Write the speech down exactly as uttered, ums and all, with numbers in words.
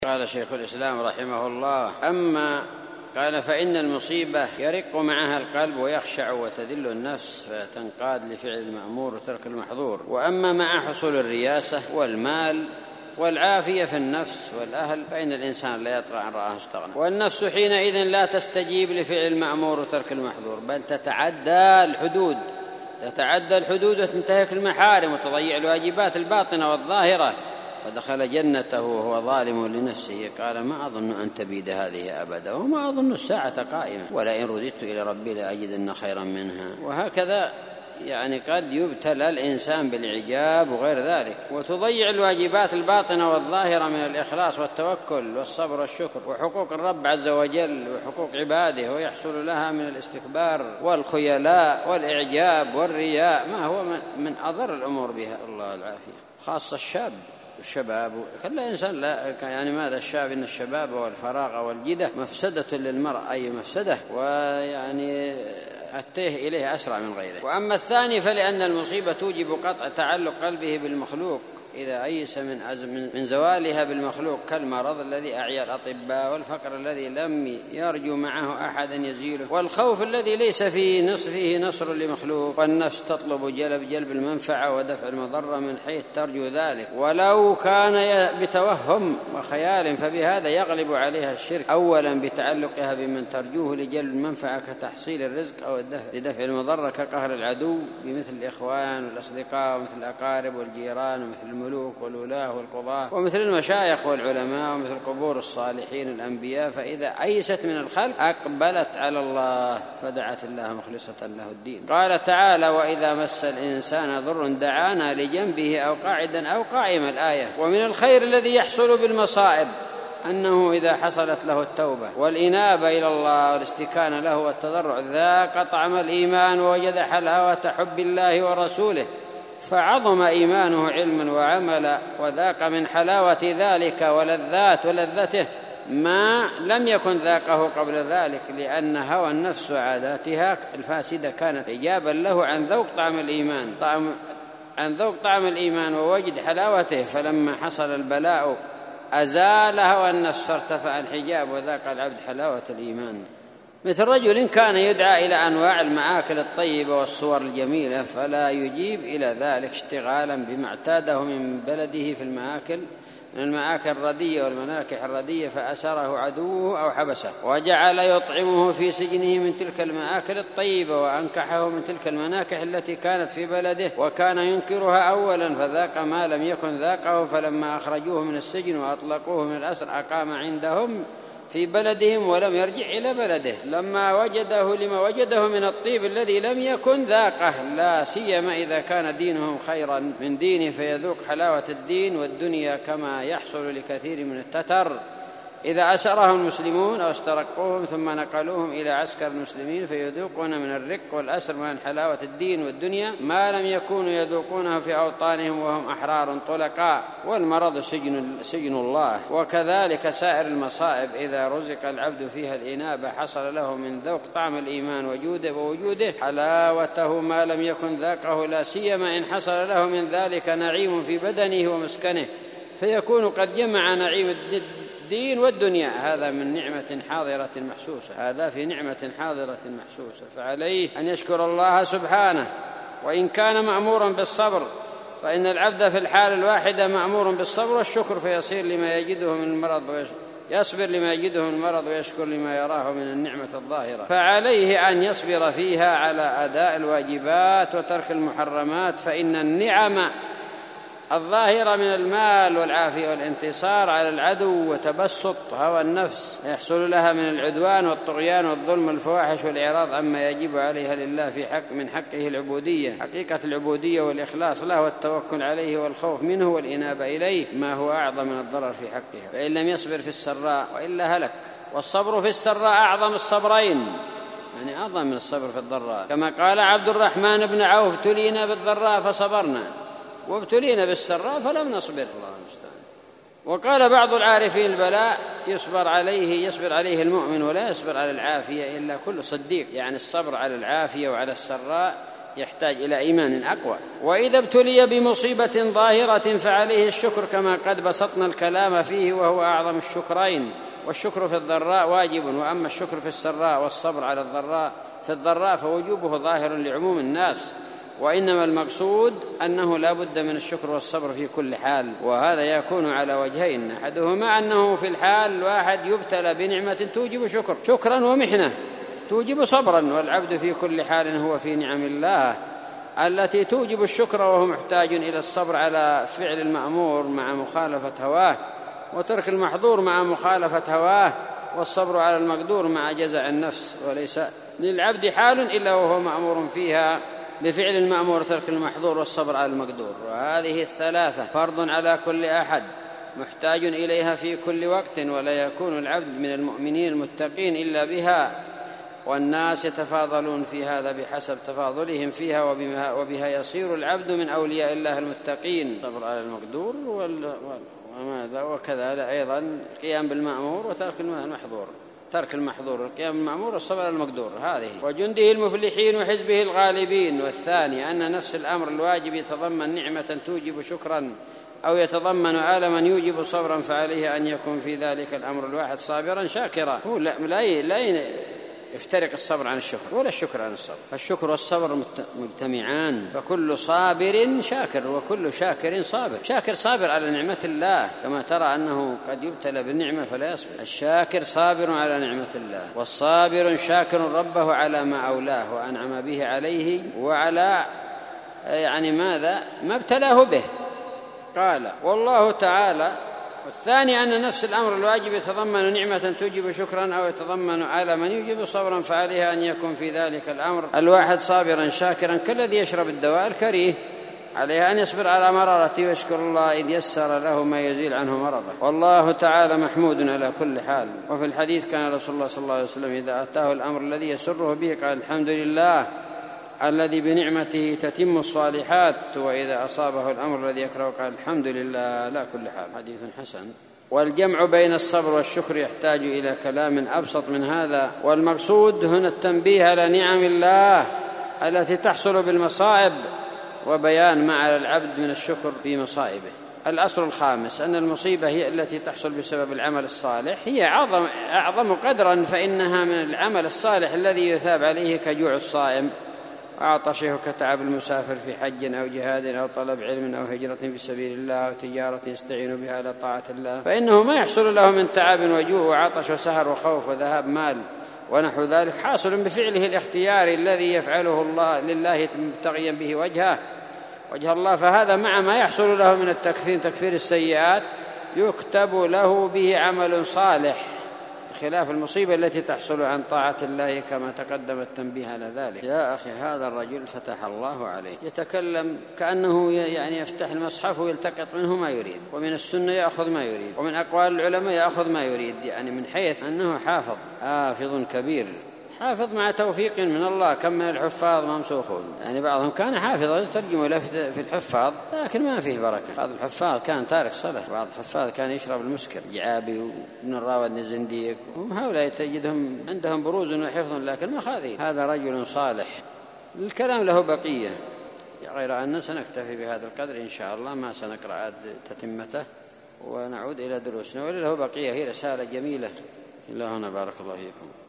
قال شيخ الإسلام رحمه الله: أما قال فإن المصيبة يرق معها القلب ويخشع وتذل النفس فتنقاد لفعل المأمور وترك المحظور. وأما مع حصول الرياسة والمال والعافية في النفس والأهل فإن الإنسان لا يطغى أن رآه استغنى، والنفس حينئذ لا تستجيب لفعل المأمور وترك المحظور، بل تتعدى الحدود تتعدى الحدود وتنتهك المحارم وتضيع الواجبات الباطنة والظاهرة. ودخل جنته وهو ظالم لنفسه قال: ما أظن أن تبيد هذه أبدا وما أظن الساعة قائمة ولئن رددت إلى ربي لأجدن خيرا منها. وهكذا يعني قد يبتلى الإنسان بالإعجاب وغير ذلك، وتضيع الواجبات الباطنة والظاهرة من الإخلاص والتوكل والصبر والشكر وحقوق الرب عز وجل وحقوق عباده، ويحصل لها من الاستكبار والخيلاء والإعجاب والرياء ما هو من أضر الأمور بها، الله العافية. خاصة الشاب الشباب كل إنسان لا يعني ماذا الشاب إن الشباب والفراغ والجدة مفسدة للمرء أي مفسدة، ويعني أتيه إليه أسرع من غيره. وأما الثاني فلأن المصيبة توجب قطع تعلق قلبه بالمخلوق إذا أيس من أزم من زوالها بالمخلوق، كالمرض الذي أعيا الأطباء، والفقر الذي لم يرجو معه أحدا يزيله، والخوف الذي ليس في نصفه نصر لمخلوق، والنفس تطلب جلب جلب المنفعة ودفع المضرة من حيث ترجو ذلك، ولو كان بتوهم وخيال فبهذا يغلب عليها الشرك، أولا بتعلقها بمن ترجوه لجلب المنفعة كتحصيل الرزق، أو الدفع لدفع المضرة كقهر العدو بمثل الإخوان والأصدقاء ومثل الأقارب والجيران ومثل الملوك والولاة والقضاة ومثل المشايخ والعلماء ومثل قبور الصالحين الأنبياء. فإذا أيست من الخلق أقبلت على الله فدعت الله مخلصة له الدين. قال تعالى: وإذا مس الإنسان ضر دعانا لجنبه أو قاعدا أو قائما، الآية. ومن الخير الذي يحصل بالمصائب أنه إذا حصلت له التوبة والإنابة إلى الله والاستكانة له والتضرع ذاق طعم الإيمان ووجد حلاوة حب الله ورسوله، فعظم إيمانه علما وعملا، وذاق من حلاوة ذلك ولذات ولذته ما لم يكن ذاقه قبل ذلك، لأن هوى النفس وعاداتها الفاسدة كانت إجابا له عن ذوق طعم الإيمان طعم عن ذوق طعم الإيمان ووجد حلاوته. فلما حصل البلاء أزال هوى النفس فارتفع الحجاب وذاق العبد حلاوة الإيمان. مثل رجل كان يدعى إلى أنواع المآكل الطيبة والصور الجميلة فلا يجيب إلى ذلك اشتغالا بما اعتاده من بلده في المآكل من المآكل الردية والمناكح الردية، فأسره عدوه أو حبسه وجعل يطعمه في سجنه من تلك المآكل الطيبة، وأنكحه من تلك المناكح التي كانت في بلده وكان ينكرها أولا، فذاق ما لم يكن ذاقه. فلما أخرجوه من السجن وأطلقوه من الأسر أقام عندهم في بلدهم ولم يرجع إلى بلده لما وجده لما وجده من الطيب الذي لم يكن ذاقه، لا سيما إذا كان دينهم خيرا من دينه فيذوق حلاوة الدين والدنيا، كما يحصل لكثير من التتر إذا أسرهم المسلمون أو استرقوهم ثم نقلوهم إلى عسكر المسلمين فيذوقون من الرق والأسر من حلاوة الدين والدنيا ما لم يكونوا يذوقونه في أوطانهم وهم أحرار طلقاء، والمرض سجن, سجن الله. وكذلك سائر المصائب إذا رزق العبد فيها الإنابة حصل له من ذوق طعم الإيمان وجوده ووجوده حلاوته ما لم يكن ذاقه، لا سيما إن حصل له من ذلك نعيم في بدنه ومسكنه فيكون قد جمع نعيم الدين والدنيا. هذا من نعمة حاضرة محسوسة هذا في نعمة حاضرة محسوسة فعليه أن يشكر الله سبحانه، وإن كان مأمورا بالصبر فإن العبد في الحال الواحدة مأمور بالصبر والشكر، فيصير لما يجده من المرض يصبر لما يجده من المرض ويشكر لما يراه من النعمة الظاهرة. فعليه أن يصبر فيها على أداء الواجبات وترك المحرمات، فإن النعم الظاهرة من المال والعافية والانتصار على العدو وتبسط هوى النفس يحصل لها من العدوان والطغيان والظلم والفواحش والإعراض عما يجب عليها لله في حق من حقه العبودية، حقيقة العبودية والإخلاص له والتوكل عليه والخوف منه والإنابة إليه، ما هو أعظم من الضرر في حقها، فإن لم يصبر في السراء وإلا هلك. والصبر في السراء أعظم الصبرين، يعني أعظم من الصبر في الضراء، كما قال عبد الرحمن بن عوف: ابتلينا بالضراء فصبرنا وابتلينا بالسراء فلم نصبر. الله المستعان. وقال بعض العارفين: البلاء يصبر عليه يصبر عليه المؤمن ولا يصبر على العافية إلا كل صديق، يعني الصبر على العافية وعلى السراء يحتاج إلى إيمان أقوى. وإذا ابتلي بمصيبة ظاهرة فعليه الشكر كما قد بسطنا الكلام فيه، وهو أعظم الشكرين. والشكر في الضراء واجب، وأما الشكر في السراء والصبر على الضراء في الضراء فوجوبه ظاهر لعموم الناس، وإنما المقصود أنه لا بد من الشكر والصبر في كل حال. وهذا يكون على وجهين: أحدهما أنه في الحال الواحد يبتلى بنعمة توجب شكر شكرا ومحنة توجب صبرا، والعبد في كل حال هو في نعم الله التي توجب الشكر، وهو محتاج إلى الصبر على فعل المأمور مع مخالفة هواه، وترك المحظور مع مخالفة هواه، والصبر على المقدور مع جزع النفس. وليس للعبد حال إلا وهو مأمور فيها بفعل المأمور، ترك المحظور، والصبر على المقدور. وهذه الثلاثة فرض على كل أحد محتاج إليها في كل وقت، ولا يكون العبد من المؤمنين المتقين إلا بها، والناس يتفاضلون في هذا بحسب تفاضلهم فيها، وبها يصير العبد من أولياء الله المتقين. الصبر على المقدور وماذا وكذا أيضا القيام بالمأمور وترك المحظور، ترك المحظور القيام بالمأمور والصبر على المقدور. هذه وجنده المفلحين وحزبه الغالبين. والثاني أن نفس الأمر الواجب يتضمن نعمة توجب شكرا أو يتضمن آلما يوجب صبرا، فعليه أن يكون في ذلك الأمر الواحد صابرا شاكرا. هو لا, لا, لا يفترق الصبر عن الشكر ولا الشكر عن الصبر، فالشكر والصبر مجتمعان، فكل صابر شاكر وكل شاكر صابر. شاكر صابر على نعمة الله، كما ترى أنه قد يبتلى بالنعمة فلا يصبر. الشاكر صابر على نعمة الله، والصابر شاكر ربه على ما أولاه وأنعم به عليه، وعلى يعني ماذا ما ابتلاه به. قال والله تعالى: والثاني أن نفس الأمر الواجب يتضمن نعمة توجب شكرا أو يتضمن آلما يوجب صبرا، فعليه أن يكون في ذلك الأمر الواحد صابرا شاكرا، كالذي يشرب الدواء الكريه، عليه أن يصبر على مرارته ويشكر الله إذ يسر له ما يزيل عنه مرضه. والله تعالى محمود على كل حال. وفي الحديث كان رسول الله صلى الله عليه وسلم إذا أتاه الأمر الذي يسره به قال: الحمد لله الذي بنعمته تتم الصالحات، وإذا أصابه الأمر الذي يكره قال: الحمد لله على كل حال. حديث حسن. والجمع بين الصبر والشكر يحتاج إلى كلام أبسط من هذا، والمقصود هنا التنبيه على نعم الله التي تحصل بالمصائب، وبيان ما على العبد من الشكر في مصائبه. الأصل الخامس أن المصيبة هي التي تحصل بسبب العمل الصالح، هي أعظم, أعظم قدرا، فإنها من العمل الصالح الذي يثاب عليه كجوع الصائم وعطشه، كتعب المسافر في حج أو جهاد أو طلب علم أو هجرة في سبيل الله أو تجارة يستعين بها على طاعة الله، فإنه ما يحصل له من تعب وجوع وعطش وسهر وخوف وذهاب مال ونحو ذلك حاصل بفعله الاختياري الذي يفعله الله لله مبتغيا به وجهه وجه الله، فهذا مع ما يحصل له من التكفير تكفير السيئات يكتب له به عمل صالح، خلاف المصيبة التي تحصل عن طاعة الله كما تقدم التنبيه على ذلك. يا أخي هذا الرجل فتح الله عليه، يتكلم كأنه يعني يفتح المصحف ويلتقط منه ما يريد، ومن السنة يأخذ ما يريد، ومن أقوال العلماء يأخذ ما يريد، يعني من حيث أنه حافظ حافظ كبير، حافظ مع توفيق من الله. كم من الحفاظ ممسوخون، يعني بعضهم كان حافظا يترجم له في الحفاظ لكن ما فيه بركة. بعض الحفاظ كان تارك صلاة، بعض الحفاظ كان يشرب المسكر، جعابي وابن الراود الزنديق، هم هؤلاء تجدهم عندهم بروز وحفظ لكن ما خاذين. هذا رجل صالح. الكلام له بقية، غير أن سنكتفي بهذا القدر إن شاء الله، ما سنقرأ تتمته ونعود إلى دروسنا، وله بقية. هي رسالة جميلة. إلى هنا بارك الله فيكم.